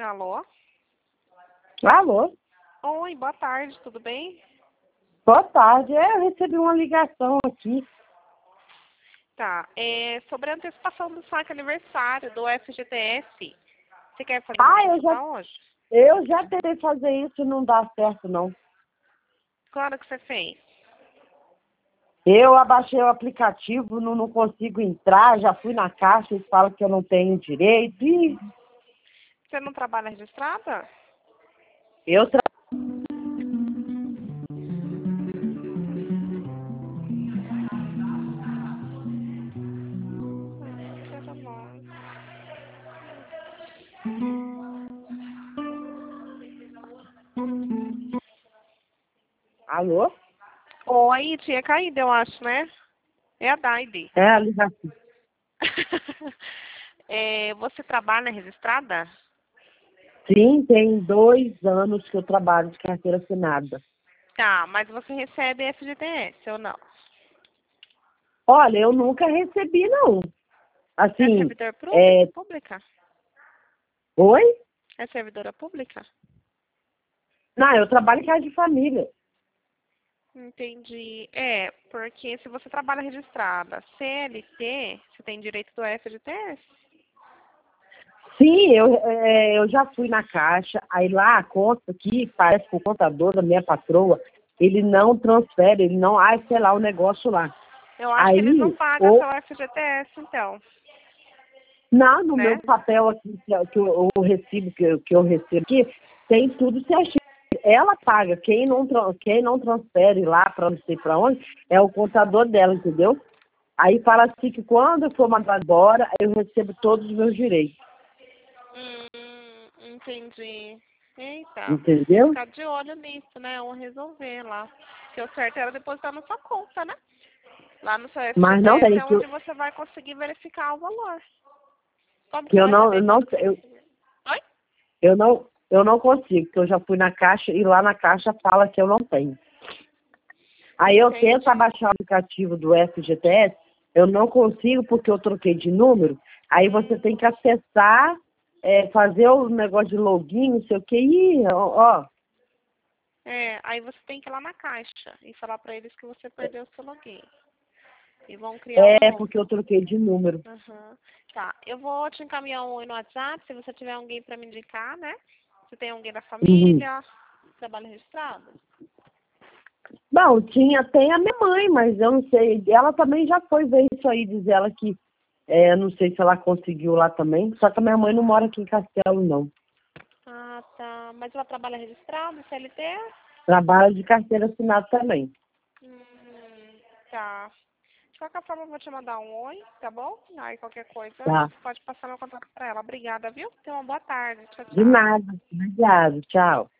Alô? Alô? Oi, boa tarde, tudo bem? Boa tarde. Eu recebi uma ligação aqui. Tá, sobre a antecipação do saque aniversário do FGTS. Você quer fazer uma Ah, consulta hoje? eu já tentei fazer isso e não dá certo, não. Quando que você fez? Eu abaixei o aplicativo, não consigo entrar, já fui na caixa e fala que eu não tenho direito. E Você não trabalha registrada? eu tra... Quero não. Alô? Oi, tinha caído, eu acho, né? É a Daide. É a ligação. Você trabalha registrada? Sim, tem 2 anos que eu trabalho de carteira assinada. Tá, mas você recebe FGTS ou não? Olha, eu nunca recebi, não. É Assim, servidor é... pública? Oi? É servidora pública? Não, eu trabalho em casa de família. Entendi. Porque se você trabalha registrada CLT, você tem direito do FGTS? Sim, eu já fui na caixa, aí lá a conta que parece que o contador da minha patroa, ele não transfere, ele não, sei lá, o negócio lá. Eu acho que eles não Aí, pagam seu FGTS, então, não, no meu né? papel aqui, o recibo que eu recebo aqui, tem tudo certinho. Ela paga, quem não transfere lá para não sei para onde, é o contador dela, entendeu? Aí fala assim que quando eu for mandar embora, eu recebo todos os meus direitos, Entendi. Eita, tem que entendeu? ficar de olho nisso, né? Ou resolver lá. Porque o certo era depositar na sua conta, né? Lá no seu Mas não FGTS tem, é onde você vai conseguir verificar o valor. Como que que você eu vai não, saber quando que você recebeu? Oi? eu não consigo, porque eu já fui na caixa e lá na caixa fala que eu não tenho. Aí eu tento Entendi. abaixar o aplicativo do FGTS, eu não consigo porque eu troquei de número, aí você tem que acessar, fazer o negócio de login, não sei o que, e ó, Aí você tem que ir lá na caixa e falar pra eles que você perdeu o seu login. E vão criar um novo. porque eu troquei de número. Aham. Tá, eu vou te encaminhar um oi no WhatsApp, se você tiver alguém pra me indicar, né? Se tem alguém da Uhum. família, trabalho registrado. Bom, tem a minha mãe, mas eu não sei, ela também já foi ver isso aí, diz ela que, não sei se ela conseguiu lá também, só que a minha mãe não mora aqui em Castelo, não. Ah, tá. Mas ela trabalha registrado, CLT? Trabalho de carteira assinada também. Tá. De qualquer forma, eu vou te mandar um oi, tá bom? Aí qualquer coisa, Tá. você pode passar meu contato pra ela. Obrigada, viu? Tenha uma boa tarde. Tchau, De tchau. nada. Obrigado. Tchau.